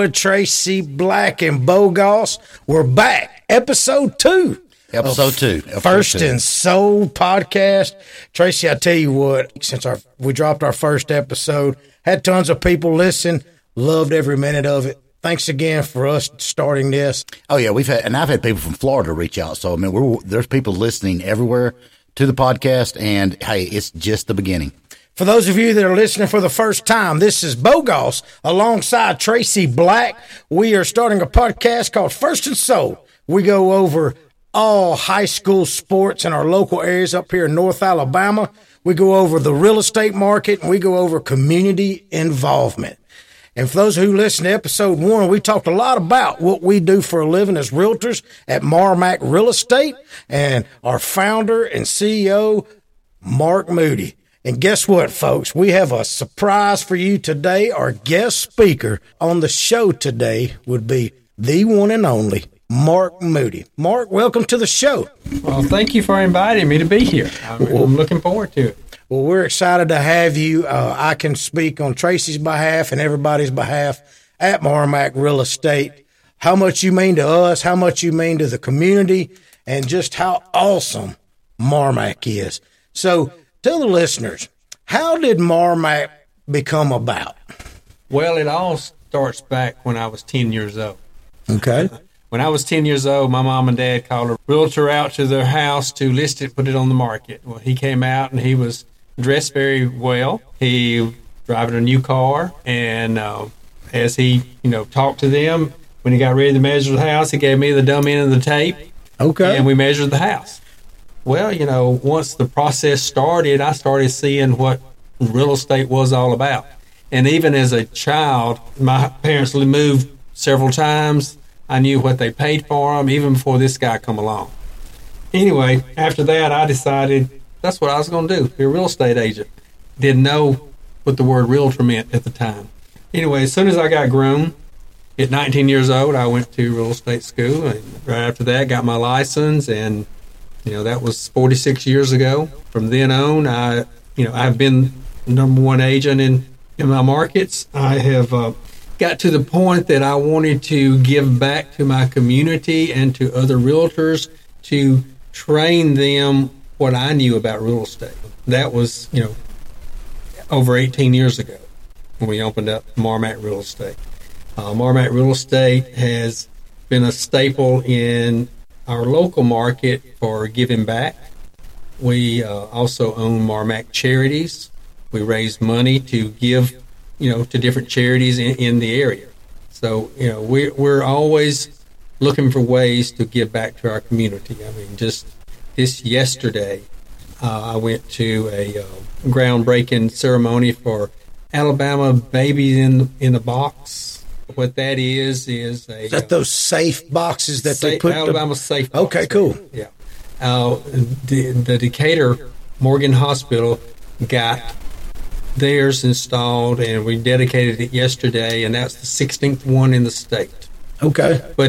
Wood, Tracy Black, and Bo Goss. We're back. Episode 2. First and Soul podcast. Tracy, I tell you what, since we dropped our first episode, had tons of people listen, loved every minute of it. Thanks again for us starting this. Oh yeah, I've had people from Florida reach out. So I mean, there's people listening everywhere to the podcast, and hey, it's just the beginning. For those of you that are listening for the first time, this is Bo Goss alongside Tracy Black. We are starting a podcast called First and Soul. We go over all high school sports in our local areas up here in North Alabama. We go over the real estate market, and we go over community involvement. And for those who listen to episode 1, we talked a lot about what we do for a living as realtors at Marmac Real Estate and our founder and CEO, Mark Moody. And guess what, folks? We have a surprise for you today. Our guest speaker on the show today would be the one and only Mark Moody. Mark, welcome to the show. Well, thank you for inviting me to be here. I'm looking forward to it. Well, we're excited to have you. I can speak on Tracy's behalf and everybody's behalf at Marmac Real Estate. How much you mean to us, how much you mean to the community, and just how awesome Marmac is. So tell the listeners, how did Marmac become about? Well, it all starts back when I was 10 years old. Okay. When I was 10 years old, my mom and dad called a realtor out to their house to list it, put it on the market. Well, he came out and he was dressed very well. He was driving a new car, and as he, talked to them, when he got ready to measure the house, he gave me the dumb end of the tape. Okay. And we measured the house. Well, once the process started, I started seeing what real estate was all about. And even as a child, my parents moved several times. I knew what they paid for them, even before this guy come along. Anyway, after that, I decided that's what I was going to do, be a real estate agent. Didn't know what the word realtor meant at the time. Anyway, as soon as I got grown, at 19 years old, I went to real estate school. And right after that, got my license, and that was 46 years ago. From then on, I've been the number one agent in my markets. I have got to the point that I wanted to give back to my community and to other realtors to train them what I knew about real estate. That was, over 18 years ago when we opened up Marmac Real Estate. Marmac Real Estate has been a staple in our local market for giving back. We also own Marmac Charities. We raise money to give to different charities in the area. So, we're always looking for ways to give back to our community. I mean, just this yesterday, I went to a groundbreaking ceremony for Alabama Babies in the Box. What that is that those safe boxes that they put? Alabama safe box. Okay, cool. Yeah. The Decatur Morgan Hospital got theirs installed, and we dedicated it yesterday, and that's the 16th one in the state. Okay. But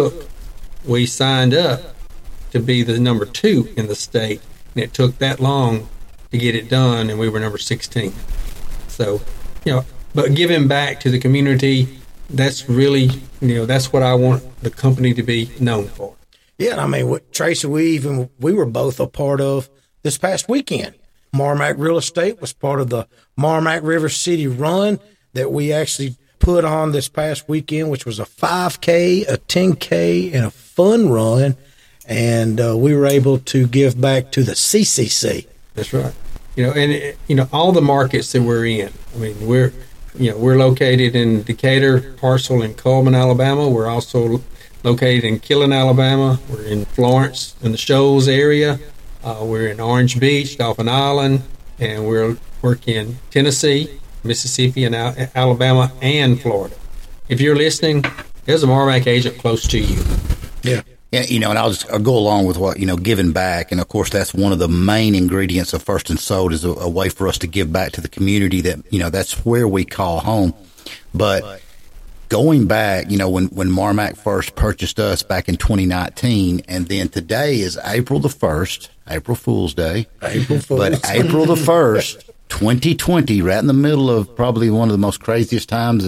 we signed up to be the number 2 in the state, and it took that long to get it done, and we were number 16. So, but giving back to the community, that's really, that's what I want the company to be known for. Yeah, I mean, Tracy, we were both a part of this past weekend. Marmac Real Estate was part of the Marmac River City Run that we actually put on this past weekend, which was a 5K, a 10K, and a fun run. And we were able to give back to the CCC. That's right. All the markets that we're in. I mean, we're located in Decatur, Parcel, and Coleman, Alabama. We're also located in Killen, Alabama. We're in Florence in the Shoals area. We're in Orange Beach, Dauphin Island, and we're working in Tennessee, Mississippi, and Alabama, and Florida. If you're listening, there's a Marmac agent close to you. Yeah. Yeah, and I'll go along with what, giving back. And, of course, that's one of the main ingredients of First and Sold is a way for us to give back to the community that, that's where we call home. But going back, when Marmac first purchased us back in 2019, and then today is April the 1st, April Fool's Day. April Fool's. But April the 1st, 2020, right in the middle of probably one of the most craziest times in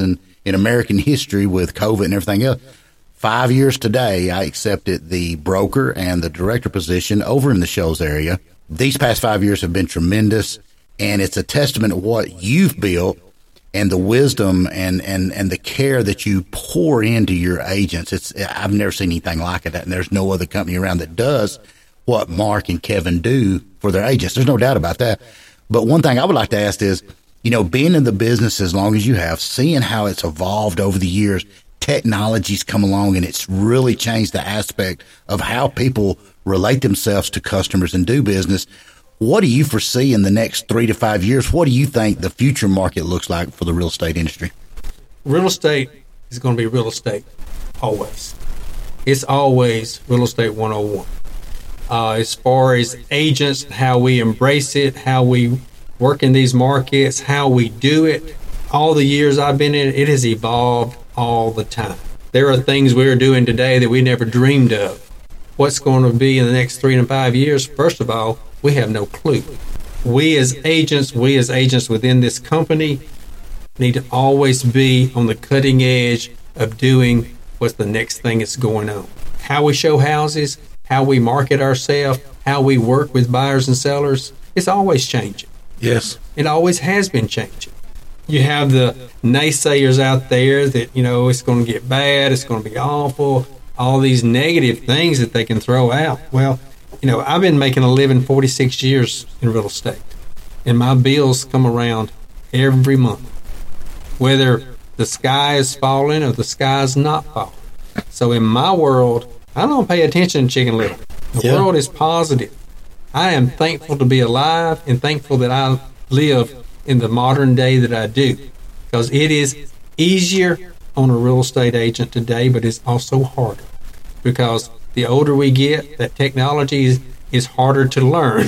in American history with COVID and everything else, 5 years today, I accepted the broker and the director position over in the Shoals area. These past 5 years have been tremendous, and it's a testament to what you've built and the wisdom and the care that you pour into your agents. I've never seen anything like it, and there's no other company around that does what Mark and Kevin do for their agents. There's no doubt about that. But one thing I would like to ask is, being in the business as long as you have, seeing how it's evolved over the years, technology's come along and it's really changed the aspect of how people relate themselves to customers and do business. What do you foresee in the next 3 to 5 years? What do you think the future market looks like for the real estate industry? Real estate is going to be real estate, always. It's always real estate 101. As far as agents, how we embrace it, how we work in these markets, how we do it, all the years I've been in it, it has evolved all the time. There are things we're doing today that we never dreamed of. What's going to be in the next 3 to 5 years, first of all, we have no clue. We as agents within this company need to always be on the cutting edge of doing what's the next thing that's going on. How we show houses, how we market ourselves, how we work with buyers and sellers, it's always changing. Yes. It always has been changing. You have the naysayers out there that, it's going to get bad, it's going to be awful, all these negative things that they can throw out. Well, I've been making a living 46 years in real estate, and my bills come around every month, whether the sky is falling or the sky is not falling. So in my world, I don't pay attention to Chicken Little. The world is positive. I am thankful to be alive and thankful that I live in the modern day that I do, because it is easier on a real estate agent today, but it's also harder, because the older we get, that technology is harder to learn.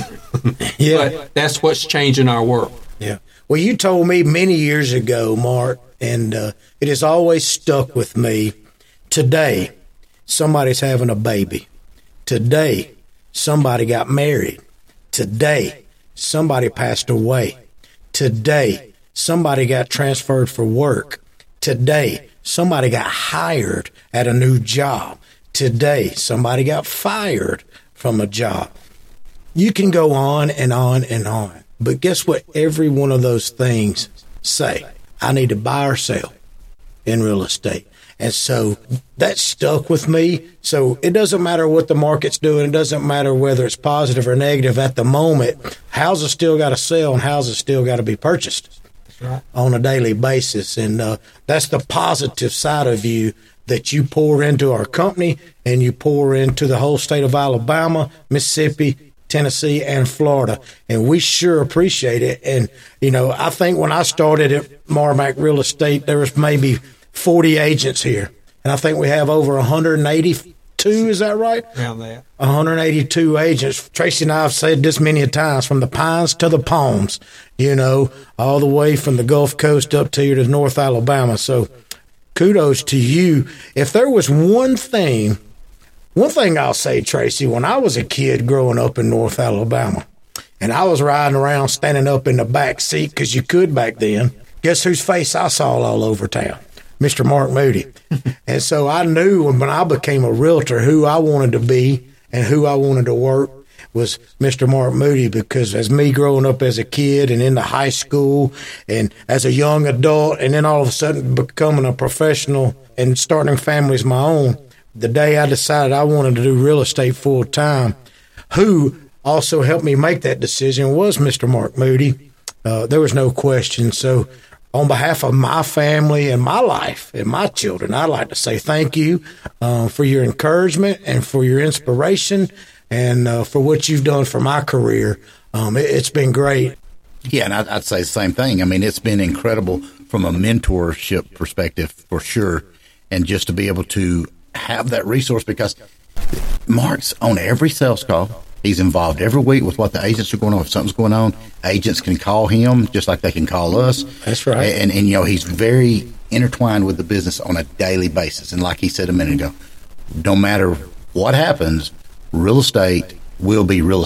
But that's what's changing our world. Yeah. Well, you told me many years ago, Mark, and it has always stuck with me. Today, somebody's having a baby. Today, somebody got married. Today, somebody passed away. Today, somebody got transferred for work. Today, somebody got hired at a new job. Today, somebody got fired from a job. You can go on and on and on. But guess what every one of those things say? I need to buy or sell in real estate. And so that stuck with me. So it doesn't matter what the market's doing. It doesn't matter whether it's positive or negative at the moment. Houses still got to sell and houses still got to be purchased on a daily basis. And that's the positive side of you that you pour into our company and you pour into the whole state of Alabama, Mississippi, Tennessee, and Florida. And we sure appreciate it. And, I think when I started at Marmac Real Estate, there was maybe 40 agents here. And I think we have over 182, is that right? Around that. 182 agents. Tracy and I have said this many a times, from the Pines to the Palms, all the way from the Gulf Coast up to here to North Alabama. So kudos to you. If there was one thing I'll say, Tracy, when I was a kid growing up in North Alabama, and I was riding around standing up in the back seat, because you could back then, guess whose face I saw all over town? Mr. Mark Moody. And so I knew when I became a realtor who I wanted to be and who I wanted to work was Mr. Mark Moody, because as me growing up as a kid and into high school and as a young adult, and then all of a sudden becoming a professional and starting families of my own, the day I decided I wanted to do real estate full time, who also helped me make that decision was Mr. Mark Moody. There was no question. So on behalf of my family and my life and my children, I'd like to say thank you for your encouragement and for your inspiration and for what you've done for my career. It's been great. Yeah, and I'd say the same thing. I mean, it's been incredible from a mentorship perspective for sure, and just to be able to have that resource, because Mark's on every sales call. He's involved every week with what the agents are going on. If something's going on, agents can call him just like they can call us. That's right. And he's very intertwined with the business on a daily basis. And like he said a minute ago, no matter what happens, real estate will be real estate.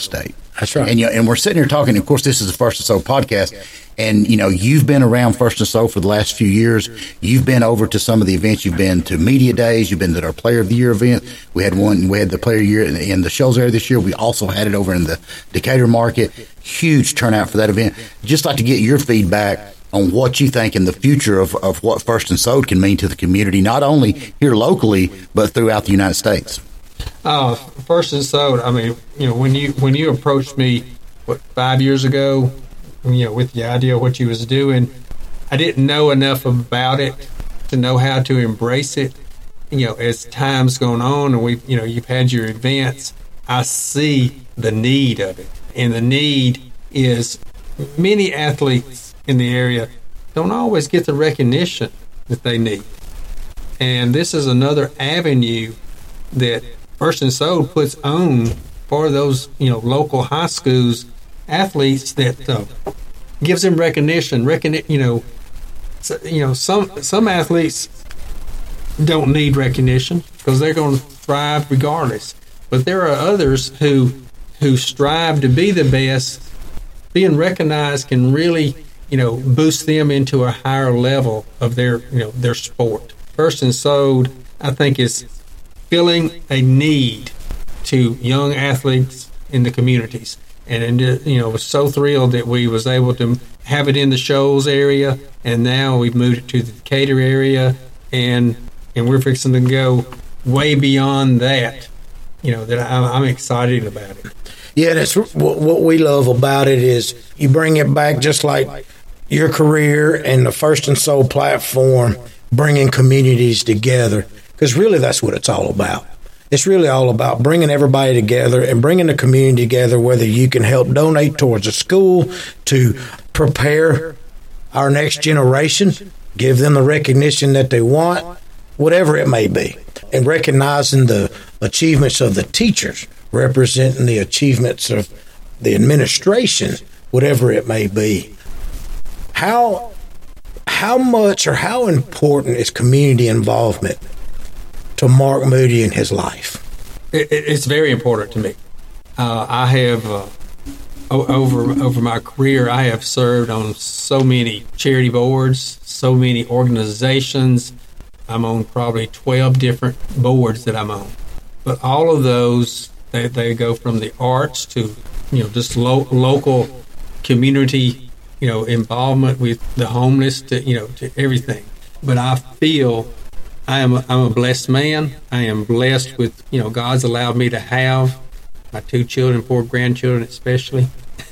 That's right. And we're sitting here talking. Of course, this is the First and Soul podcast, and you've been around First and Soul for the last few years. You've been over to some of the events. You've been to media days. You've been to our Player of the Year event. We had the Player of the Year in the Shoals area this year. We also had it over in the Decatur market. Huge turnout for that event. Just like to get your feedback on what you think in the future of what First and Soul can mean to the community, not only here locally, but throughout the United States. First and Soul, I mean, when you approached me, 5 years ago, with the idea of what you was doing, I didn't know enough about it to know how to embrace it. As time's gone on and you've had your events, I see the need of it. And the need is many athletes in the area don't always get the recognition that they need. And this is another avenue that First and Soul puts on for those, local high schools athletes that gives them recognition. Some athletes don't need recognition because they're going to thrive regardless. But there are others who strive to be the best. Being recognized can really boost them into a higher level of their sport. First and Soul, I think, is filling a need to young athletes in the communities. And was so thrilled that we was able to have it in the Shoals area, and now we've moved it to the Decatur area, and we're fixing to go way beyond that. That I'm excited about it. Yeah, that's what we love about it is you bring it back just like your career and the First and Soul platform, bringing communities together, because really that's what it's all about. It's really all about bringing everybody together and bringing the community together, whether you can help donate towards a school to prepare our next generation, give them the recognition that they want, whatever it may be, and recognizing the achievements of the teachers, representing the achievements of the administration, whatever it may be. How much or how important is community involvement to Mark Moody in his life? It's very important to me. I have over my career, I have served on so many charity boards, so many organizations. I'm on probably 12 different boards that I'm on. But all of those, they go from the arts to just local community involvement with the homeless to everything. But I feel I'm a blessed man. I am blessed with, God's allowed me to have my 2 children, 4 grandchildren especially.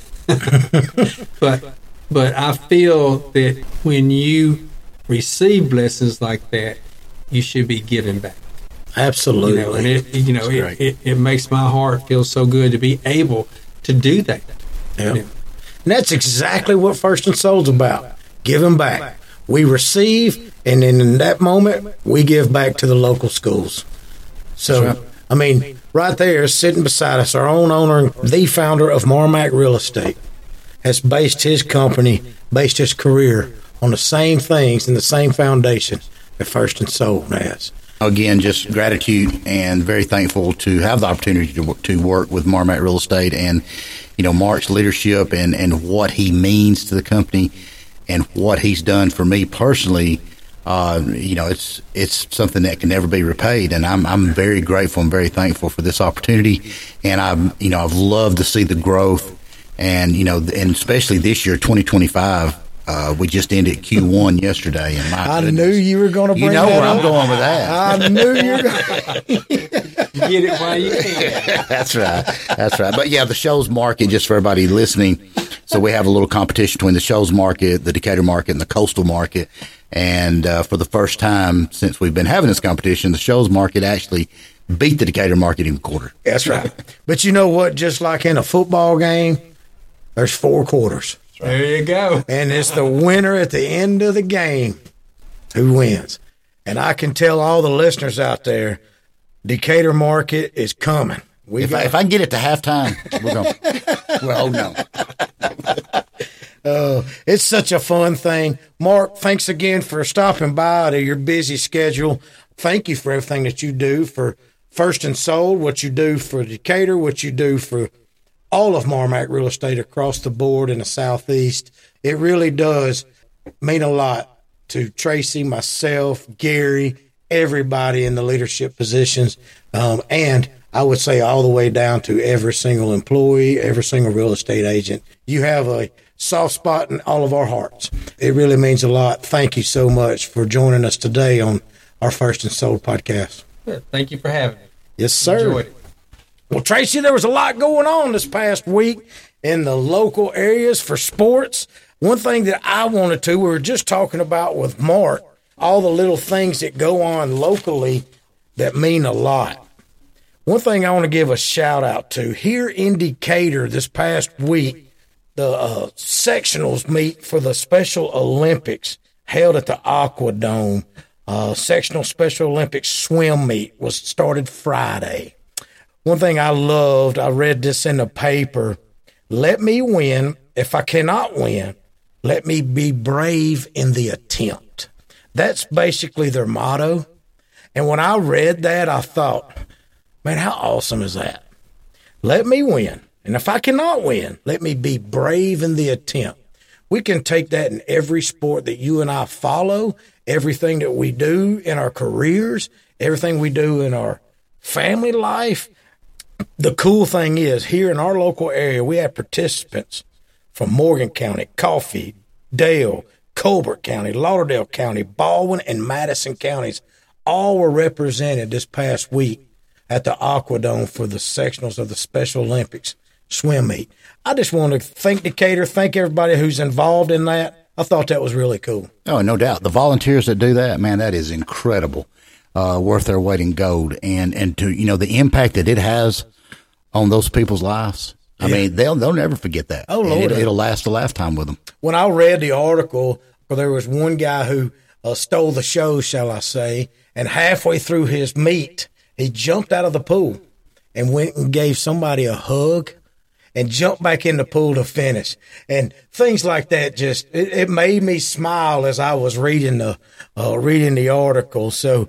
But I feel that when you receive blessings like that, you should be giving back. Absolutely. And it makes my heart feel so good to be able to do that. Yeah. And that's exactly what First and Soul's about, giving back. We receive, and then in that moment, we give back to the local schools. So, right. I mean, right there, sitting beside us, our own owner, the founder of Marmac Real Estate, has based his company, based his career on the same things and the same foundation that First and Soul has. Again, just gratitude and very thankful to have the opportunity to work with Marmac Real Estate and, Mark's leadership and what he means to the company and what he's done for me personally. It's something that can never be repaid, and I'm very grateful and very thankful for this opportunity. And I've loved to see the growth, and and especially this year, 2025. We just ended Q1 yesterday, and I knew you were going to bring that up. You know where I'm going with that. I knew you were going. Get it while you can. That's right. But yeah, the Shoals market, just for everybody listening. So we have a little competition between the Shoals market, the Decatur market, and the coastal market. And for the first time since we've been having this competition, the Shoals market actually beat the Decatur market in the quarter. That's right. But you know what? Just like in a football game, there's 4 quarters. There you go. And it's the winner at the end of the game who wins. And I can tell all the listeners out there, Decatur market is coming. If I can get it to halftime, we're going. Well, no. It's such a fun thing. Mark, thanks again for stopping by out of your busy schedule. Thank you for everything that you do for First and Soul, what you do for Decatur, what you do for all of Marmac Real Estate across the board in the Southeast. It really does mean a lot to Tracy, myself, Gary, everybody in the leadership positions, and I would say all the way down to every single employee, every single real estate agent. You have a soft spot in all of our hearts. It really means a lot. Thank you so much for joining us today on our First and Sold podcast. Thank you for having me. Yes, sir. Enjoyed it. Well, Tracy, there was a lot going on this past week in the local areas for sports. One thing that I wanted to, we were just talking about with Mark, all the little things that go on locally that mean a lot. One thing I want to give a shout out to, here in Decatur this past week, the sectionals meet for the Special Olympics held at the Aqua Dome. Sectional Special Olympics swim meet was started Friday. One thing I loved, I read this in the paper, let me win. If I cannot win, let me be brave in the attempt. That's basically their motto. And when I read that, I thought, man, how awesome is that? Let me win. And if I cannot win, let me be brave in the attempt. We can take that in every sport that you and I follow, everything that we do in our careers, everything we do in our family life. The cool thing is, here in our local area, we have participants from Morgan County, Coffee, Dale, Colbert County, Lauderdale County, Baldwin, and Madison counties. All were represented this past week at the Aqua Dome for the sectionals of the Special Olympics swim meet. I just want to thank Decatur, thank everybody who's involved in that. I thought that was really cool. Oh, no doubt. The volunteers that do that, man, that is incredible. Worth their weight in gold. And to, the impact that it has on those people's lives. I mean, they'll never forget that. Oh, Lord. It'll last a lifetime with them. When I read the article, there was one guy who stole the show, shall I say, and halfway through his meet, he jumped out of the pool and went and gave somebody a hug and jumped back in the pool to finish. And things like that just, it made me smile as I was reading the article. So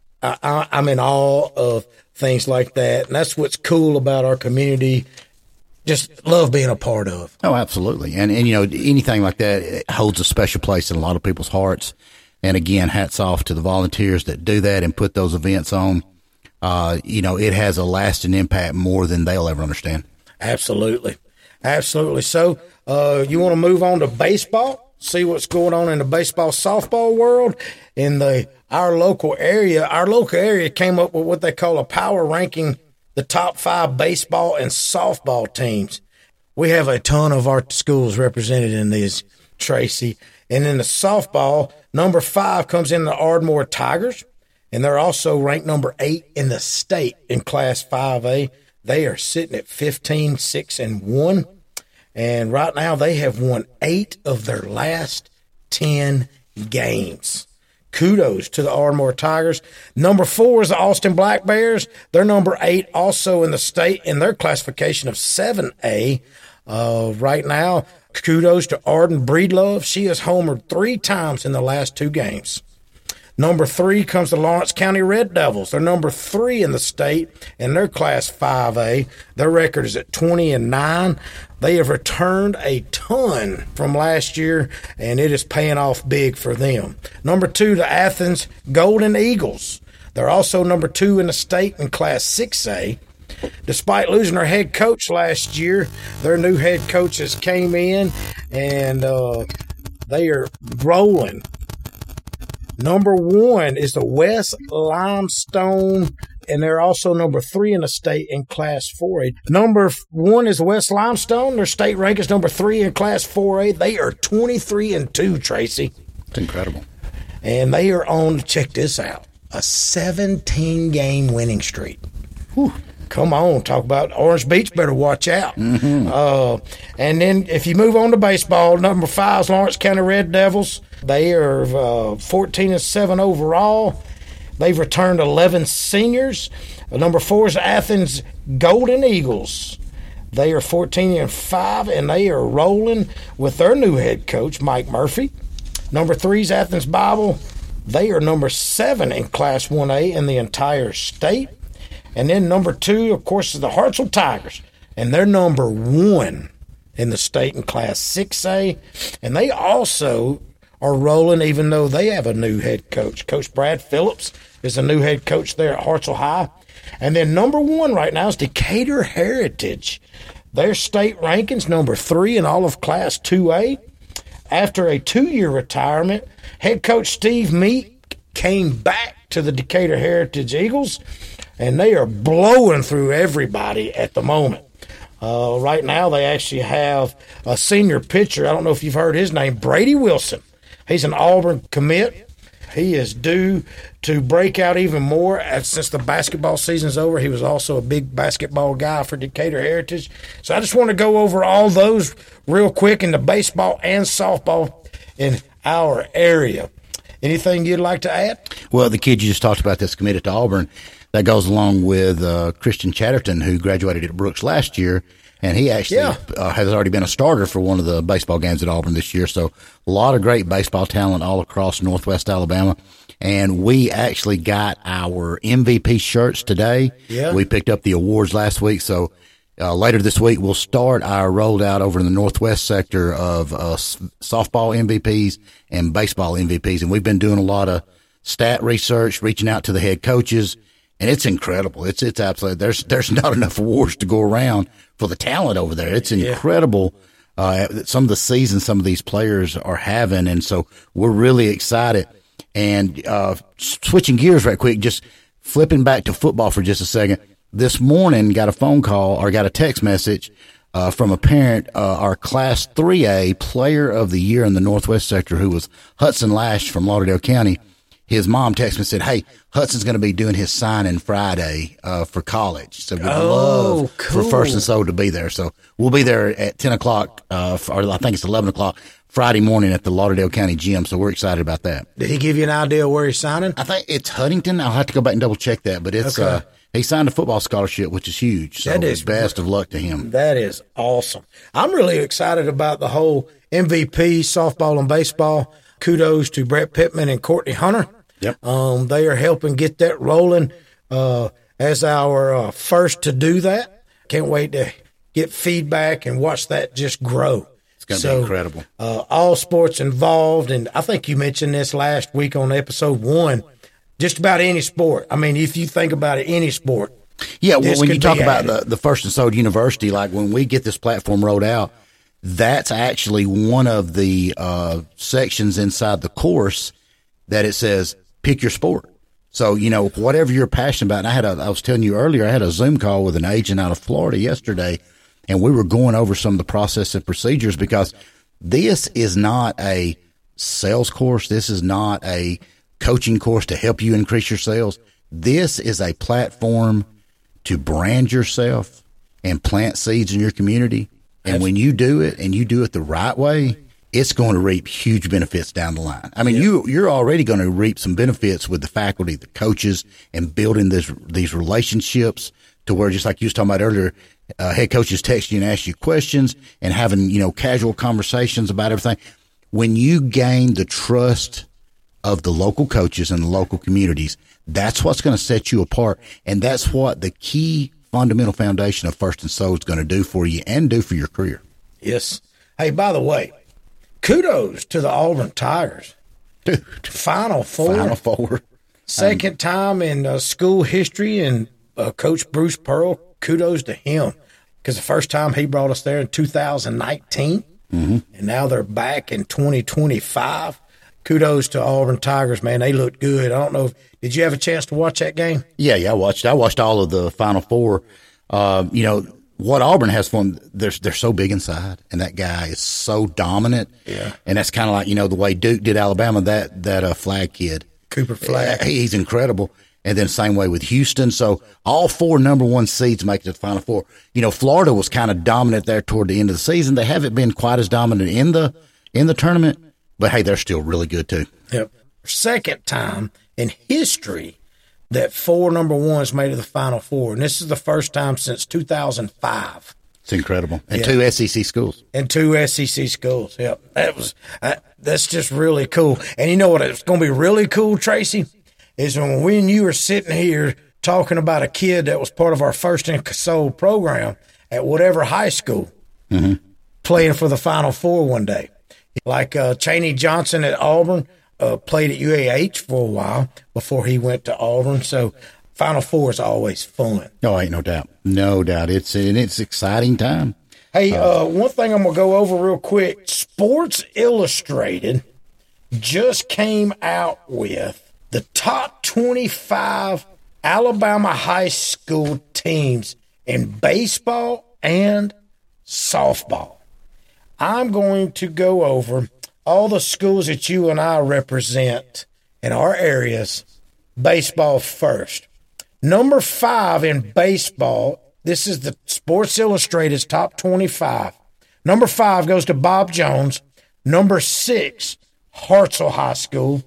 I'm in awe of things like that. And that's what's cool about our community. Just love being a part of. Oh, absolutely. And anything like that, it holds a special place in a lot of people's hearts. And again, hats off to the volunteers that do that and put those events on. It has a lasting impact more than they'll ever understand. Absolutely. Absolutely. So, you want to move on to baseball, see what's going on in the baseball softball world in our local area. Our local area came up with what they call a power ranking, the top 5 baseball and softball teams. We have a ton of our schools represented in these, Tracy. And in the softball, number 5 comes in the Ardmore Tigers, and they're also ranked number 8 in the state in Class 5A. They are sitting at 15-6-1, and right now they have won 8 of their last 10 games. Kudos to the Ardmore Tigers. Number 4 is the Austin Black Bears. They're number 8 also in the state in their classification of 7A. Right now, kudos to Arden Breedlove. She has homered 3 times in the last 2 games. Number 3 comes the Lawrence County Red Devils. They're number 3 in the state in their Class 5A. Their record is at 20-9. They have returned a ton from last year, and it is paying off big for them. Number 2, the Athens Golden Eagles. They're also number 2 in the state in Class 6A. Despite losing their head coach last year, their new head coaches came in, and they are rolling. Number 1 is the West Limestone, and they're also number 3 in the state in Class 4A. Number 1 is West Limestone. Their state rank is number 3 in Class 4A. They are 23-2, Tracy. It's incredible. And they are on, check this out, a 17-game winning streak. Whew. Come on, talk about Orange Beach, better watch out. Mm-hmm. And then if you move on to baseball, number 5 is Lawrence County Red Devils. They are 14-7 overall. They've returned 11 seniors. Number 4 is Athens Golden Eagles. They are 14-5, and they are rolling with their new head coach, Mike Murphy. Number 3 is Athens Bible. They are number 7 in Class 1A in the entire state. And then number 2, of course, is the Hartselle Tigers. and they're number 1 in the state in Class 6A. And they also are rolling, even though they have a new head coach. Coach Brad Phillips is the new head coach there at Hartselle High. And then number 1 right now is Decatur Heritage. Their state rankings, number 3 in all of Class 2A. After a 2-year retirement, head coach Steve Meek came back to the Decatur Heritage Eagles, and they are blowing through everybody at the moment. Right now, they actually have a senior pitcher. I don't know if you've heard his name, Brady Wilson. He's an Auburn commit. He is due to break out even more since the basketball season's over. He was also a big basketball guy for Decatur Heritage. So I just want to go over all those real quick in the baseball and softball in our area. Anything you'd like to add? Well, the kid you just talked about that's committed to Auburn, that goes along with Christian Chatterton, who graduated at Brooks last year. And he actually has already been a starter for one of the baseball games at Auburn this year. So a lot of great baseball talent all across Northwest Alabama. And we actually got our MVP shirts today. Yeah. We picked up the awards last week. So later this week, we'll start our rollout over in the Northwest sector of softball MVPs and baseball MVPs. And we've been doing a lot of stat research, reaching out to the head coaches. And it's incredible. It's absolutely, there's not enough awards to go around for the talent over there. It's incredible. Some of the seasons some of these players are having. And so we're really excited. And, switching gears right quick, just flipping back to football for just a second. This morning got a phone call or got a text message, from a parent, our Class 3A player of the year in the Northwest sector, who was Hudson Lash from Lauderdale County. His mom texted me and said, "Hey, Hudson's going to be doing his signing Friday for college. So we'd love for First and Soul to be there. So we'll be there at 10 o'clock, or I think it's 11 o'clock Friday morning at the Lauderdale County Gym. So we're excited about that." Did he give you an idea where he's signing? I think it's Huntington. I'll have to go back and double check that, but it's he signed a football scholarship, which is huge. So that is best of luck to him. That is awesome. I'm really excited about the whole MVP softball and baseball. Kudos to Brett Pittman and Courtney Hunter. Yep. They are helping get that rolling as our first to do that. Can't wait to get feedback and watch that just grow. It's going to be incredible. All sports involved, and I think you mentioned this last week on episode 1, just about any sport. I mean, if you think about it, any sport. Yeah, well, when you talk about the First and Soul University, like when we get this platform rolled out, that's actually one of the sections inside the course that it says, pick your sport. So, whatever you're passionate about. And I was telling you earlier, I had a Zoom call with an agent out of Florida yesterday, and we were going over some of the process and procedures, because this is not a sales course. This is not a coaching course to help you increase your sales. This is a platform to brand yourself and plant seeds in your community. And when you do it and you do it the right way, it's going to reap huge benefits down the line. I mean, you're already going to reap some benefits with the faculty, the coaches, and building these relationships to where, just like you was talking about earlier, head coaches text you and ask you questions and having, casual conversations about everything. When you gain the trust of the local coaches and the local communities, that's what's going to set you apart. And that's what the key fundamental foundation of First and Soul is going to do for you and do for your career. Yes. Hey, by the way, kudos to the Auburn Tigers. Dude, Final Four. Final Four. Second time in school history, and Coach Bruce Pearl, kudos to him, because the first time he brought us there in 2019, and now they're back in 2025. Kudos to Auburn Tigers, man. They look good. I don't know. Did you have a chance to watch that game? Yeah, I watched all of the Final Four. What Auburn has for them, they're so big inside, and that guy is so dominant. Yeah. And that's kind of like, the way Duke did Alabama, that Flagg kid. Cooper Flagg. He's incredible. And then same way with Houston. So all 4 number 1 seeds make it to the Final Four. Florida was kind of dominant there toward the end of the season. They haven't been quite as dominant in the tournament, but hey, they're still really good too. Yep. Second time in history that 4 number 1s made it to the Final Four. And this is the first time since 2005. It's incredible. And 2 SEC schools. And 2 SEC schools. Yep. That's just really cool. And you know what? It's going to be really cool, Tracy, is when you were sitting here talking about a kid that was part of our First and Soul program, at whatever high school playing for the Final Four one day. Like Chaney Johnson at Auburn played at UAH for a while before he went to Auburn. So Final Four is always fun. No, ain't no doubt. No doubt. It's exciting time. Hey, one thing I'm going to go over real quick. Sports Illustrated just came out with the top 25 Alabama high school teams in baseball and softball. I'm going to go over all the schools that you and I represent in our areas. Baseball first. Number 5 in baseball, this is the Sports Illustrated's top 25. Number 5 goes to Bob Jones. Number 6, Hartselle High School.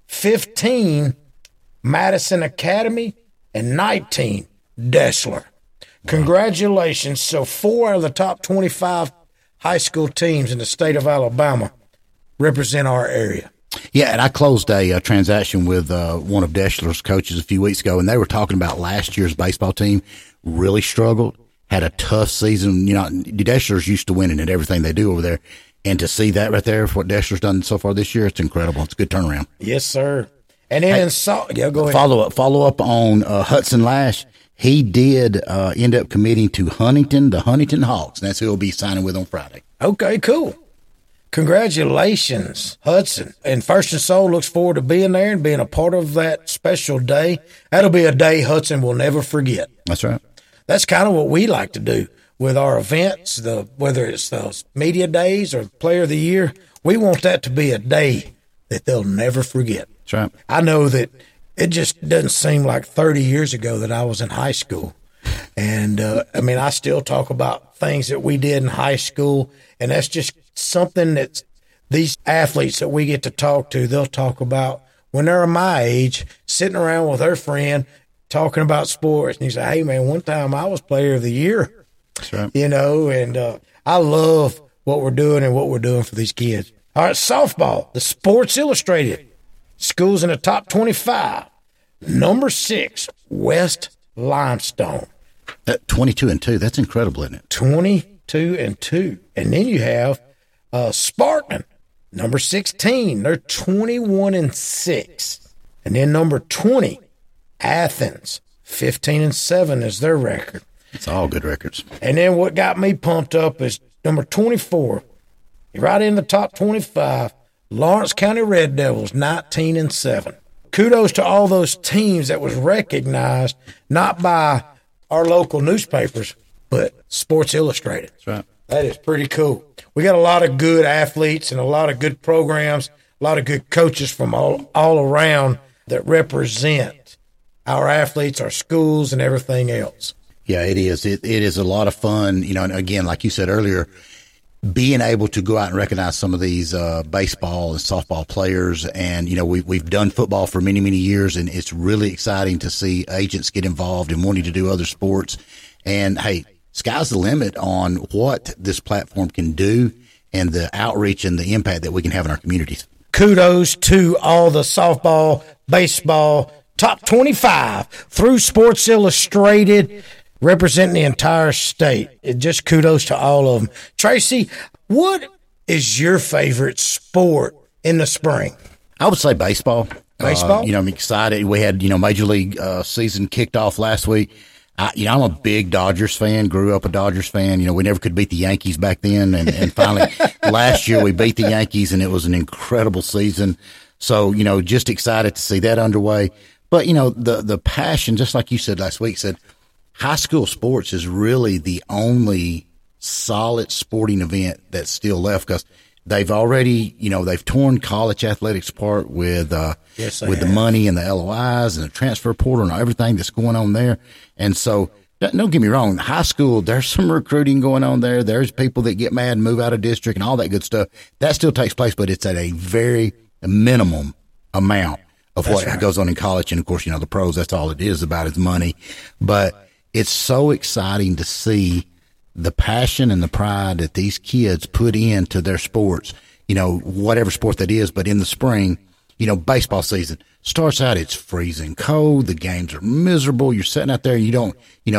15, Madison Academy. And 19, Dessler. Congratulations. So 4 out of the top 25 high school teams in the state of Alabama represent our area. Yeah, and I closed a transaction with one of Dessler's coaches a few weeks ago, and they were talking about last year's baseball team really struggled, had a tough season. You know, Dessler's used to winning at everything they do over there, and to see that right there, what Dessler's done so far this year, it's incredible. It's a good turnaround. Yes, sir. And then go ahead. Follow up on Hudson Lash. He did end up committing to Huntington, the Huntington Hawks, and that's who he'll be signing with on Friday. Okay, cool. Congratulations, Hudson. And First and Soul looks forward to being there and being a part of that special day. That'll be a day Hudson will never forget. That's right. That's kind of what we like to do with our events, whether it's the media days or Player of the Year. We want that to be a day that they'll never forget. That's right. I know that it just doesn't seem like 30 years ago that I was in high school. And, I still talk about things that we did in high school, and that's just something that these athletes that we get to talk to, they'll talk about when they're my age, sitting around with their friend, talking about sports. And you say, hey, man, one time I was Player of the Year. That's right. And I love what we're doing and what we're doing for these kids. All right, softball, the Sports Illustrated. Schools in the top 25. Number 6, West Limestone. 22-2. That's incredible, isn't it? 22-2. And then you have Sparkman, number 16. They're 21-6. And then number 20, Athens, 15-7 is their record. It's all good records. And then what got me pumped up is number 24, right in the top 25, Lawrence County Red Devils, 19-7. Kudos to all those teams that was recognized, not by our local newspapers, but Sports Illustrated. That's right. That is pretty cool. We got a lot of good athletes and a lot of good programs, a lot of good coaches from all around that represent our athletes, our schools, and everything else. Yeah, it is. It is a lot of fun. And again, like you said earlier, being able to go out and recognize some of these baseball and softball players. And, we've done football for many, many years, and it's really exciting to see agents get involved and wanting to do other sports. And, hey, sky's the limit on what this platform can do and the outreach and the impact that we can have in our communities. Kudos to all the softball, baseball, top 25 through Sports Illustrated, representing the entire state. Just kudos to all of them. Tracy, what is your favorite sport in the spring? I would say baseball. Baseball? I'm excited. We had, Major League season kicked off last week. I'm a big Dodgers fan, grew up a Dodgers fan. We never could beat the Yankees back then. And finally, last year we beat the Yankees, and it was an incredible season. So, just excited to see that underway. But, the passion, just like you said last week, high school sports is really the only solid sporting event that's still left, because they've already, they've torn college athletics apart with the money and the LOIs and the transfer portal and everything that's going on there. And so, don't get me wrong, high school, there's some recruiting going on there. There's people that get mad and move out of district and all that good stuff. That still takes place, but it's at a very minimum amount of what goes on in college. And of course, the pros, that's all it is about is money. But it's so exciting to see the passion and the pride that these kids put into their sports, whatever sport that is. But in the spring, baseball season starts out, it's freezing cold. The games are miserable. You're sitting out there, it's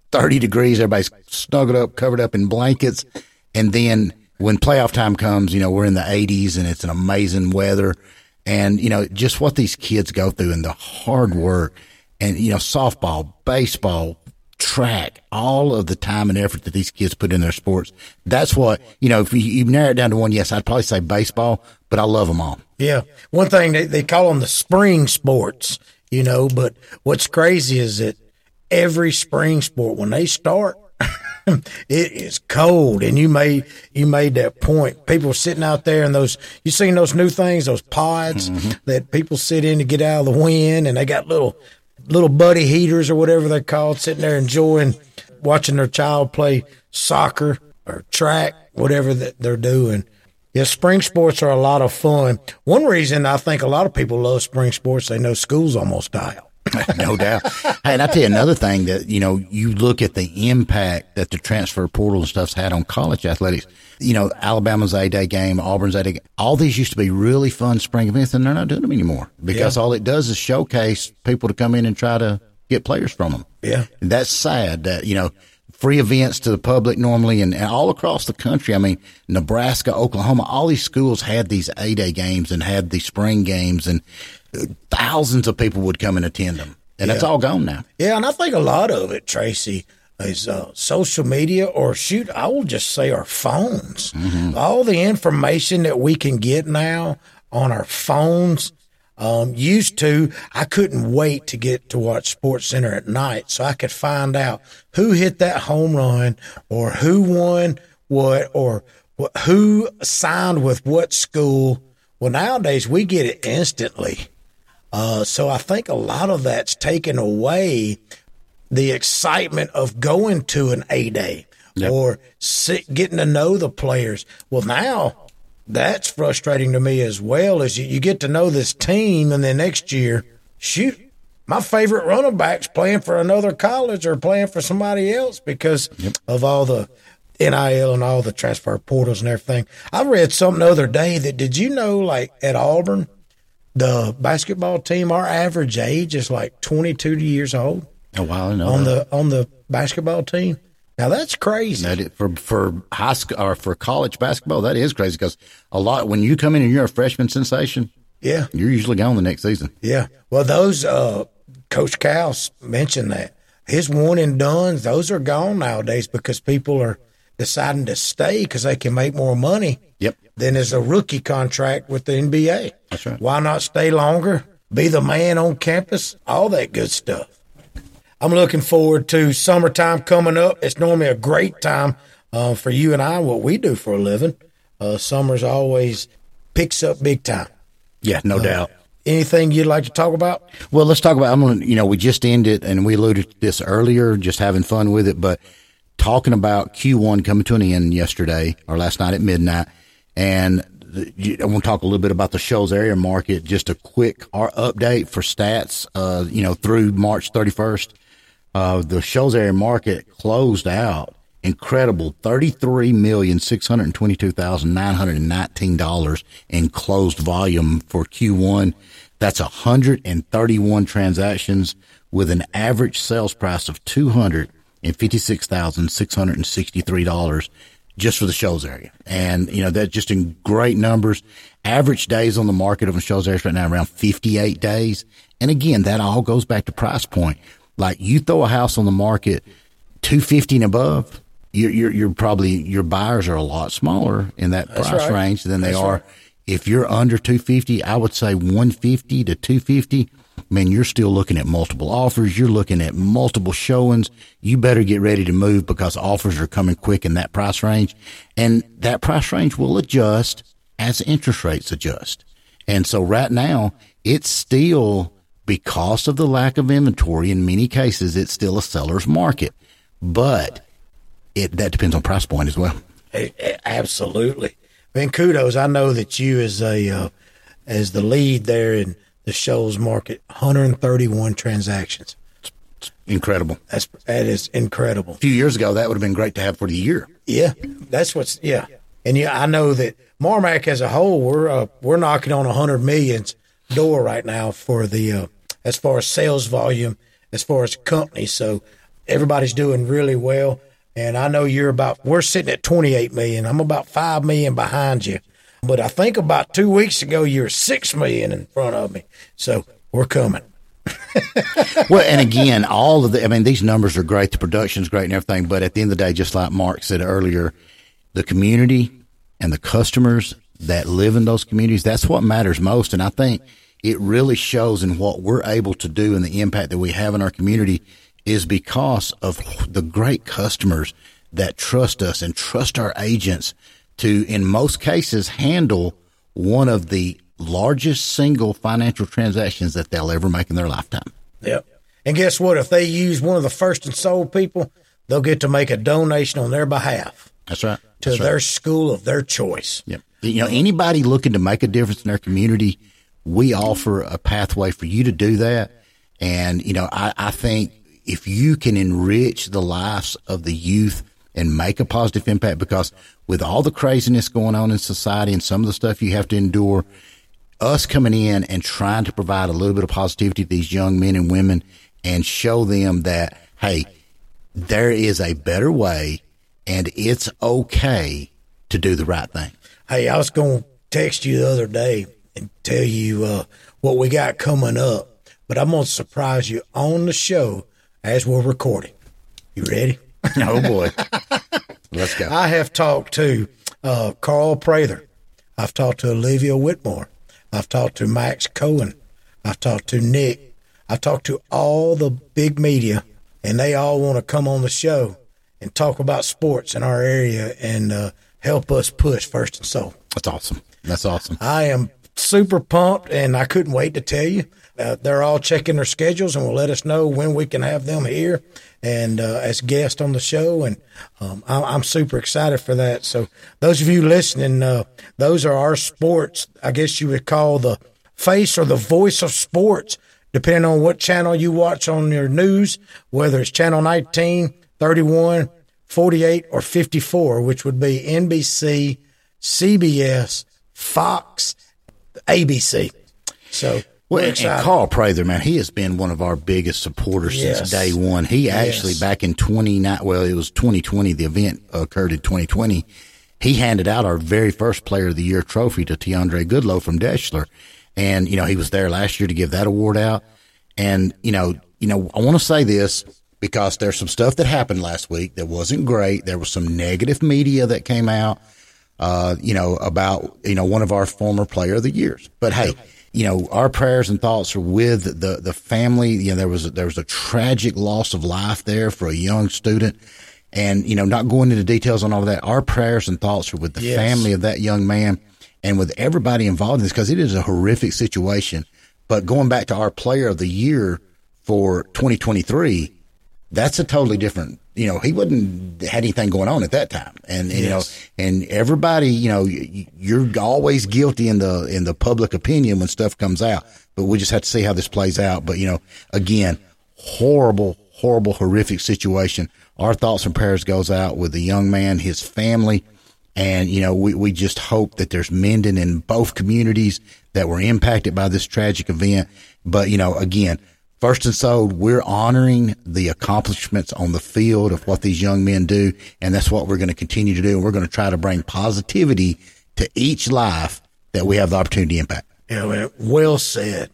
30 degrees. Everybody's snuggled up, covered up in blankets. And then when playoff time comes, we're in the 80s and it's an amazing weather. And, just what these kids go through and the hard work and, softball, baseball, track, all of the time and effort that these kids put in their sports. That's what, if you narrow it down to one, yes, I'd probably say baseball, but I love them all. Yeah. One thing, they call them the spring sports, but what's crazy is that every spring sport, when they start, it is cold. And you made that point. People sitting out there in those, you seen those new things, those pods that people sit in to get out of the wind, and they got little buddy heaters or whatever they're called, sitting there enjoying watching their child play soccer or track, whatever that they're doing. Yeah, spring sports are a lot of fun. One reason I think a lot of people love spring sports, they know school's almost out. No doubt. Hey, and I tell you another thing that, you look at the impact that the transfer portal and stuff's had on college athletics. Alabama's A-Day game, Auburn's A-Day game, all these used to be really fun spring events, and they're not doing them anymore because all it does is showcase people to come in and try to get players from them. Yeah. And that's sad that, free events to the public normally and all across the country. I mean, Nebraska, Oklahoma, all these schools had these A-Day games and had these spring games, and thousands of people would come and attend them. And that's all gone now. Yeah, and I think a lot of it, Tracy, is social media, or I will just say our phones. All the information that we can get now on our phones. Used to, I couldn't wait to get to watch SportsCenter at night so I could find out who hit that home run or who won what or who signed with what school. Well, nowadays we get it instantly. So I think a lot of that's taken away the excitement of going to an A-Day or getting to know the players. Well, now that's frustrating to me as well, as you get to know this team, and then next year, shoot, my favorite running back's playing for another college or playing for somebody else because of all the NIL and all the transfer portals and everything. I read something the other day that, did you know, like at Auburn, the basketball team, our average age is like 22 years old. Oh, wow, I know on the basketball team. Now that's crazy. For high school or for college basketball, that is crazy because when you come in and you're a freshman sensation, you're usually gone the next season. Yeah. Well, those Coach Cal mentioned that his one and dones, those are gone nowadays because people are deciding to stay because they can make more money. Than is a rookie contract with the NBA. That's right. Why not stay longer? Be the man on campus. All that good stuff. I'm looking forward to summertime coming up. It's normally a great time for you and I, what we do for a living. Summer's always picks up big time. Yeah, no doubt. Anything you'd like to talk about? Well, let's talk about, we just ended, and we alluded to this earlier, just having fun with it, but talking about Q1 coming to an end yesterday or last night at midnight. And I want to talk a little bit about the Shoals area market, just a quick update for stats, through March 31st. The Shoals area market closed out incredible $33,622,919 in closed volume for Q1. That's 131 transactions with an average sales price of $256,663 just for the Shoals area. And, that's just in great numbers. Average days on the market of the Shoals area right now around 58 days. And again, that all goes back to price point. Like you throw a house on the market 250 and above, you're probably, your buyers are a lot smaller in that price range than they are. Right. If you're under 250, I would say 150 to 250. Man, you're still looking at multiple offers. You're looking at multiple showings. You better get ready to move because offers are coming quick in that price range. And that price range will adjust as interest rates adjust. And so right now, it's still, because of the lack of inventory, in many cases, it's still a seller's market. But that depends on price point as well. Absolutely. Man, kudos. I know that you as the lead there in the Shoals market, 131 transactions. It's incredible. That is incredible. A few years ago, that would have been great to have for the year. Yeah, and I know that Marmac as a whole, we're knocking on 100 million's door right now for the as far as sales volume, as far as companies. So everybody's doing really well. And I know we're sitting at 28 million. I'm about 5 million behind you. But I think about 2 weeks ago, you were 6 million in front of me. So we're coming. Well, and again, these numbers are great. The production's great and everything. But at the end of the day, just like Mark said earlier, the community and the customers that live in those communities, that's what matters most. And I think it really shows in what we're able to do and the impact that we have in our community is because of the great customers that trust us and trust our agents to, in most cases, handle one of the largest single financial transactions that they'll ever make in their lifetime. Yep. And guess what? If they use one of the First and Sold people, they'll get to make a donation on their behalf. That's right. To their school of their choice. Yep. Anybody looking to make a difference in their community, we offer a pathway for you to do that. And, I think if you can enrich the lives of the youth and make a positive impact, because with all the craziness going on in society and some of the stuff you have to endure, us coming in and trying to provide a little bit of positivity to these young men and women and show them that, hey, there is a better way and it's okay to do the right thing. Hey, I was going to text you the other day and tell you what we got coming up, but I'm going to surprise you on the show as we're recording. You ready? Oh, boy. Let's go. I have talked to Carl Prather. I've talked to Olivia Whitmore. I've talked to Max Cohen. I've talked to Nick. I've talked to all the big media, and they all want to come on the show and talk about sports in our area and help us push First and Sold. That's awesome. That's awesome. I am super pumped, and I couldn't wait to tell you. They're all checking their schedules and will let us know when we can have them here and as guests on the show. And I'm super excited for that. So those of you listening, those are our sports. I guess you would call the face or the voice of sports, depending on what channel you watch on your news, whether it's channel 19, 31, 48, or 54, which would be NBC, CBS, Fox, ABC. So and Carl Prather, man, he has been one of our biggest supporters since day one. He actually back in 2020, the event occurred in 2020. He handed out our very first Player of the Year trophy to Tiandre Goodlow from Deschler. And, he was there last year to give that award out. And, I want to say this because there's some stuff that happened last week that wasn't great. There was some negative media that came out, about, one of our former Player of the Years. But hey, our prayers and thoughts are with the family. There was a tragic loss of life there for a young student. And, not going into details on all of that, our prayers and thoughts are with the family of that young man and with everybody involved in this because it is a horrific situation. But going back to our Player of the Year for 2023, that's a totally different, he wouldn't had anything going on at that time. And, and everybody, you're always guilty in the public opinion when stuff comes out, but we just have to see how this plays out. But, again, horrible, horrific situation. Our thoughts and prayers goes out with the young man, his family. And, we just hope that there's mending in both communities that were impacted by this tragic event. But, again, First and Sold, we're honoring the accomplishments on the field of what these young men do, and that's what we're going to continue to do. And we're going to try to bring positivity to each life that we have the opportunity to impact. Yeah, well said,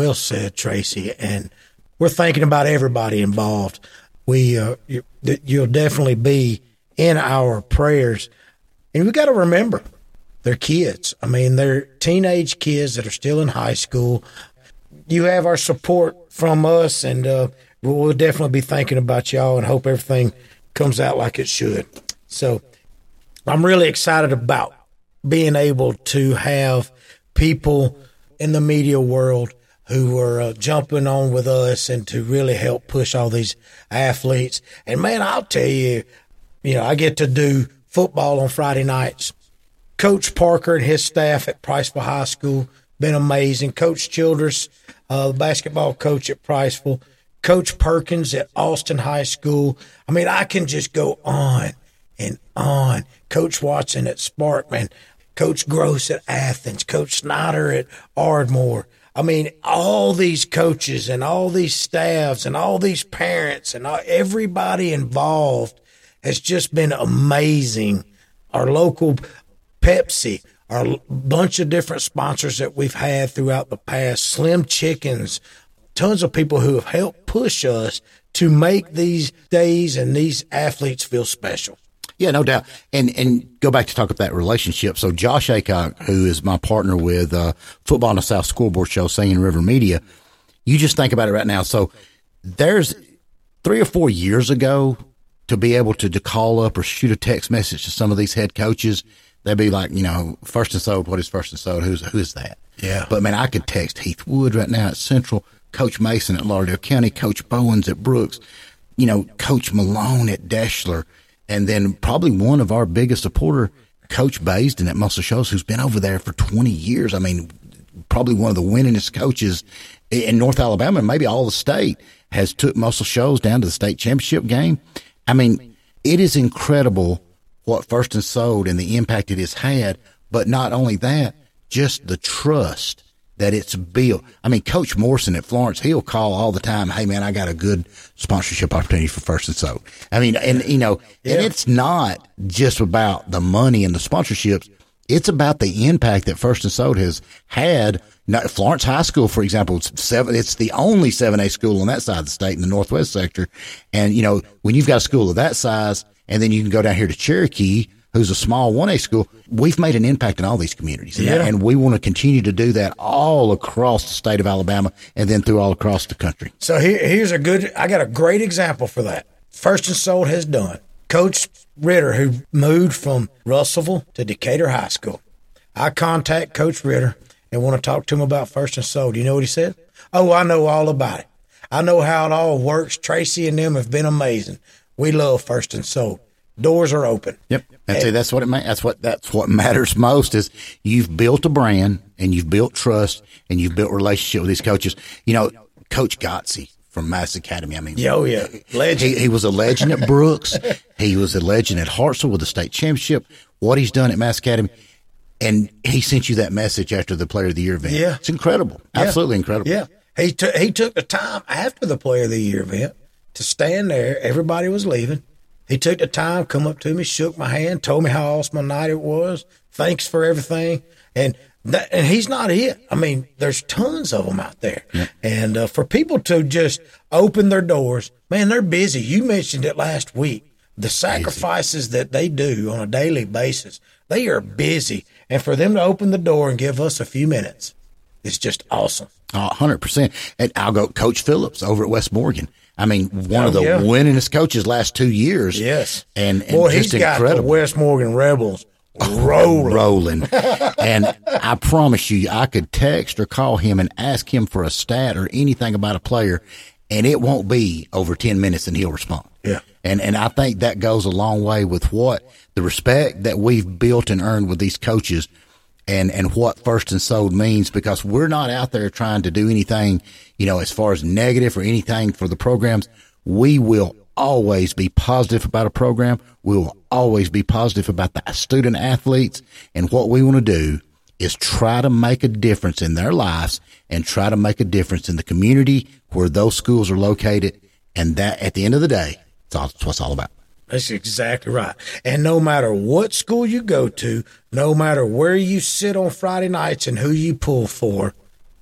Tracy. And we're thinking about everybody involved. You'll definitely be in our prayers. And we got to remember, they're kids. I mean, they're teenage kids that are still in high school. You have our support from us, and we'll definitely be thinking about y'all and hope everything comes out like it should. So I'm really excited about being able to have people in the media world who are jumping on with us and to really help push all these athletes. And, man, I'll tell you, I get to do football on Friday nights. Coach Parker and his staff at Priceville High School, been amazing. Coach Childress, the basketball coach at Priceville. Coach Perkins at Austin High School. I mean, I can just go on and on. Coach Watson at Sparkman. Coach Gross at Athens. Coach Snyder at Ardmore. I mean, all these coaches and all these staffs and all these parents and everybody involved has just been amazing. Our local Pepsi, our bunch of different sponsors that we've had throughout the past, Slim Chickens, tons of people who have helped push us to make these days and these athletes feel special. Yeah, no doubt. And go back to talk about that relationship. So Josh Aycock, who is my partner with Football in the South Scoreboard Show, Singing River Media, you just think about it right now. So there's 3 or 4 years ago, to be able to call up or shoot a text message to some of these head coaches, they'd be like, First and Sold, what is First and Sold? Who is that? Yeah. But, man, I could text Heath Wood right now at Central, Coach Mason at Lauderdale County, Coach Bowens at Brooks, Coach Malone at Deschler, and then probably one of our biggest supporter, Coach Baisden at Muscle Shoals, who's been over there for 20 years. I mean, probably one of the winningest coaches in North Alabama, and maybe all the state, has took Muscle Shoals down to the state championship game. I mean, it is incredible what First and Sold and the impact it has had, but not only that, just the trust that it's built. I mean, Coach Morrison at Florence, he'll call all the time, hey, man, I got a good sponsorship opportunity for First and Sold. I mean, and it's not just about the money and the sponsorships. It's about the impact that First and Sold has had. Now, Florence High School, for example, it's the only 7A school on that side of the state in the Northwest sector. And, when you've got a school of that size, and then you can go down here to Cherokee, who's a small 1A school, we've made an impact in all these communities. And we want to continue to do that all across the state of Alabama and then through all across the country. So I got a great example for that. First and Sold has done. Coach Ritter, who moved from Russellville to Decatur High School. I contact Coach Ritter and want to talk to him about First and Sold. You know what he said? Oh, I know all about it. I know how it all works. Tracy and them have been amazing. We love First and Sold. Doors are open. Yep. That's what that's what matters most is you've built a brand and you've built trust and you've built relationship with these coaches. Coach Gotsey from Mass Academy. I mean, legend. He was a legend at Brooks. He was a legend at Hartselle with the state championship. What he's done at Mass Academy, and he sent you that message after the Player of the Year event. Yeah, it's incredible. Absolutely incredible. Yeah, he took the time after the Player of the Year event to stand there. Everybody was leaving. He took the time, come up to me, shook my hand, told me how awesome a night it was. Thanks for everything. And he's not it. I mean, there's tons of them out there. Yeah. And for people to just open their doors, man, they're busy. You mentioned it last week. The sacrifices that they do on a daily basis, they are busy. And for them to open the door and give us a few minutes, it's just awesome. 100%. And I'll go Coach Phillips over at West Morgan. I mean, one of the winningest coaches last 2 years. Yes. And boy, just he's got incredible. The West Morgan Rebels rolling. And I promise you, I could text or call him and ask him for a stat or anything about a player, and it won't be over 10 minutes and he'll respond. Yeah. And I think that goes a long way with what the respect that we've built and earned with these coaches and what First and Sold means, because we're not out there trying to do anything, as far as negative or anything for the programs. We will always be positive about a program. We will always be positive about the student athletes. And what we want to do is try to make a difference in their lives and try to make a difference in the community where those schools are located. And that, at the end of the day, that's what it's all about. That's exactly right. And no matter what school you go to, no matter where you sit on Friday nights and who you pull for,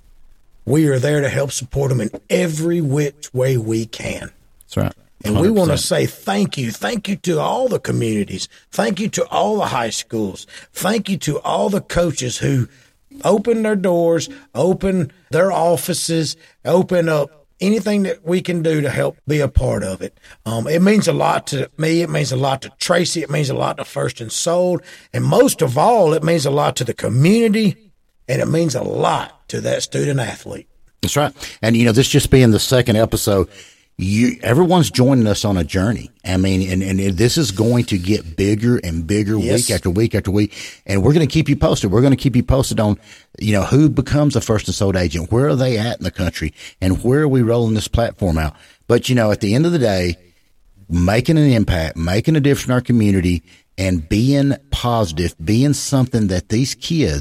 we are there to help support them in every which way we can. That's right. 100%. And we want to say thank you. Thank you to all the communities. Thank you to all the high schools. Thank you to all the coaches who open their doors, open their offices, open up anything that we can do to help be a part of it. It means a lot to me. It means a lot to Tracy. It means a lot to First and Sold. And most of all, it means a lot to the community, and it means a lot to that student athlete. That's right. And, this just being the second episode, everyone's joining us on a journey. I mean, and this is going to get bigger and bigger week after week after week. And we're going to keep you posted. We're going to keep you posted on, who becomes a First and Sold agent. Where are they at in the country? And where are we rolling this platform out? But, at the end of the day, making an impact, making a difference in our community, and being positive, being something that these kids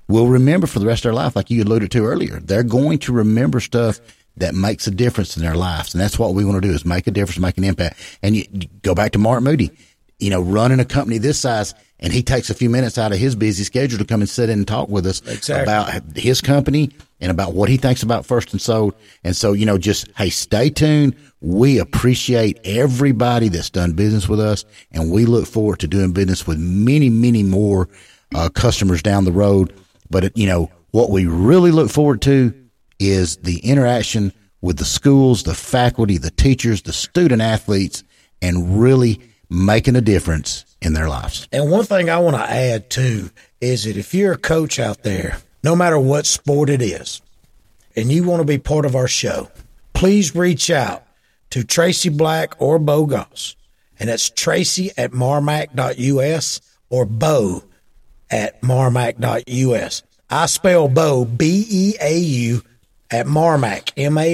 will remember for the rest of their life, like you alluded to earlier. They're going to remember stuff that makes a difference in their lives. And that's what we want to do, is make a difference, make an impact. And you go back to Mark Moody, running a company this size, and he takes a few minutes out of his busy schedule to come and sit in and talk with us about his company and about what he thinks about First and Sold. And so, just, hey, stay tuned. We appreciate everybody that's done business with us, and we look forward to doing business with many, many more customers down the road. But, what we really look forward to is the interaction with the schools, the faculty, the teachers, the student athletes, and really making a difference in their lives. And one thing I want to add too is that if you're a coach out there, no matter what sport it is, and you want to be part of our show, please reach out to Tracy Black or Bo Goss. And that's Tracy at marmac.us or Bo at marmac.us. I spell Bo, B-E-A-U, at Marmac,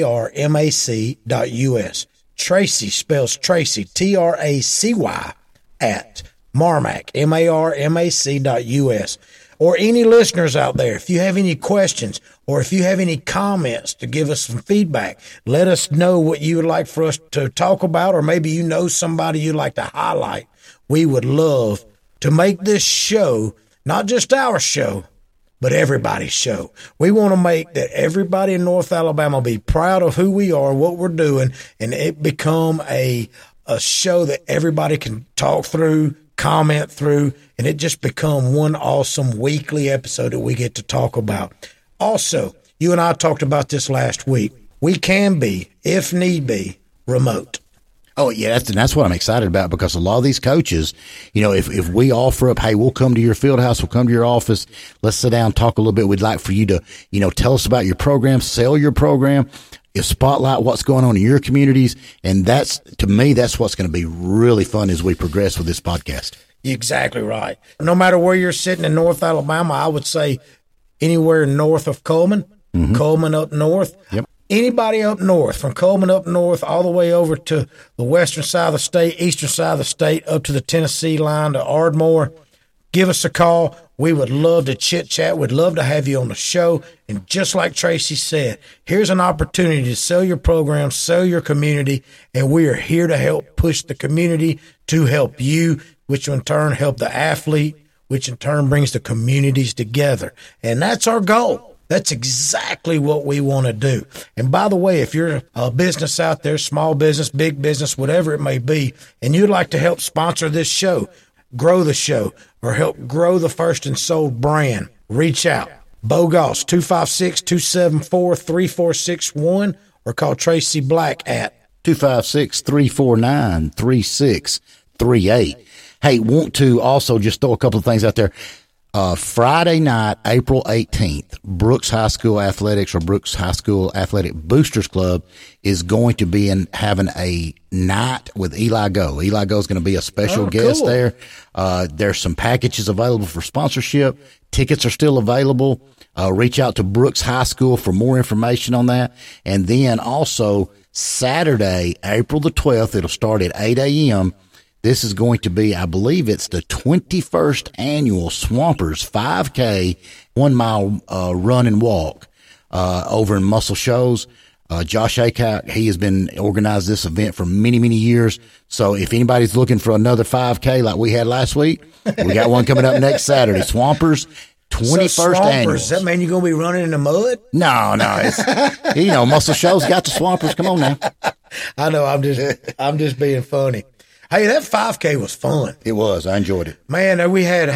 MARMAC.us. Tracy spells Tracy, Tracy, at Marmac, MARMAC.us. Or any listeners out there, if you have any questions or if you have any comments to give us some feedback, let us know what you would like for us to talk about, or maybe you know somebody you'd like to highlight. We would love to make this show not just our show, but everybody's show. We want to make that everybody in North Alabama be proud of who we are, what we're doing, and it become a show that everybody can talk through, comment through, and it just become one awesome weekly episode that we get to talk about. Also, you and I talked about this last week. We can be, if need be, remote. Oh, yeah, that's what I'm excited about, because a lot of these coaches, if we offer up, hey, we'll come to your field house, we'll come to your office, let's sit down, talk a little bit. We'd like for you to, tell us about your program, sell your program, spotlight what's going on in your communities. And to me, that's what's going to be really fun as we progress with this podcast. Exactly right. No matter where you're sitting in North Alabama, I would say anywhere north of Coleman, Coleman up north. Yep. Anybody up north, from Coleman up north all the way over to the western side of the state, eastern side of the state, up to the Tennessee line to Ardmore, give us a call. We would love to chit-chat. We'd love to have you on the show. And just like Tracy said, here's an opportunity to sell your program, sell your community, and we are here to help push the community to help you, which in turn help the athlete, which in turn brings the communities together. And that's our goal. That's exactly what we want to do. And by the way, if you're a business out there, small business, big business, whatever it may be, and you'd like to help sponsor this show, grow the show, or help grow the First and Sold brand, reach out. Bo Goss, 256-274-3461, or call Tracy Black at 256-349-3638. Hey, want to also just throw a couple of things out there. Friday night, April 18th, Brooks High School Athletics, or Brooks High School Athletic Boosters Club, is going to be having a night with Eli Go. Eli Go is going to be a special guest there. There's some packages available for sponsorship. Tickets are still available. Reach out to Brooks High School for more information on that. And then also Saturday, April the 12th, it'll start at 8 a.m., This is going to be, I believe it's the 21st annual Swampers 5K 1 mile run and walk over in Muscle Shoals. Josh Aycock, he has been organized this event for many, many years. So if anybody's looking for another 5K like we had last week, we got one coming up next Saturday. Swampers 21st annual. Does that mean you're going to be running in the mud? No. It's, Muscle Shoals got the Swampers. Come on now. I know. I'm just being funny. Hey, that 5K was fun. It was. I enjoyed it. Man, we had,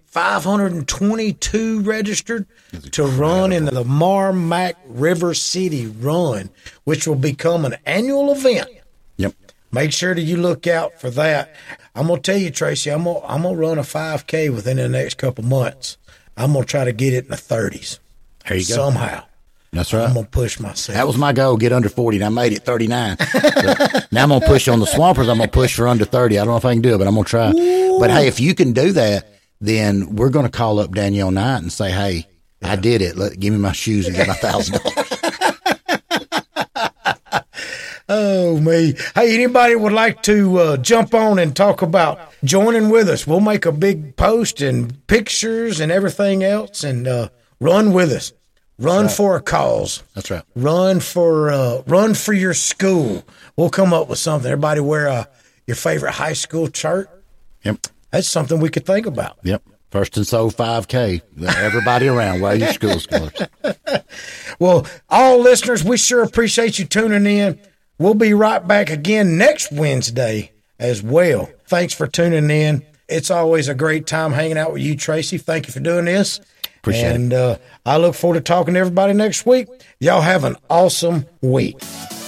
522 registered to run in the Marmac River City Run, which will become an annual event. Yep. Make sure that you look out for that. I'm going to tell you, Tracy, I'm gonna run a 5K within the next couple months. I'm going to try to get it in the 30s. There you go. Somehow. That's right. I'm going to push myself. That was my goal, get under 40, and I made it 39. Now I'm going to push on the Swampers. I'm going to push for under 30. I don't know if I can do it, but I'm going to try. Ooh. But, hey, if you can do that, then we're going to call up Danielle Knight and say, hey, I did it. Give me my shoes and get my $1,000. Oh, me. Hey, anybody would like to jump on and talk about joining with us? We'll make a big post and pictures and everything else, and Run with us. Run for a cause. That's right. Run for your school. We'll come up with something. Everybody wear your favorite high school shirt. Yep. That's something we could think about. Yep. First and Soul 5K. Everybody around. Wear your school colors. Well, all listeners, we sure appreciate you tuning in. We'll be right back again next Wednesday as well. Thanks for tuning in. It's always a great time hanging out with you, Tracy. Thank you for doing this. Appreciate it. And I look forward to talking to everybody next week. Y'all have an awesome week.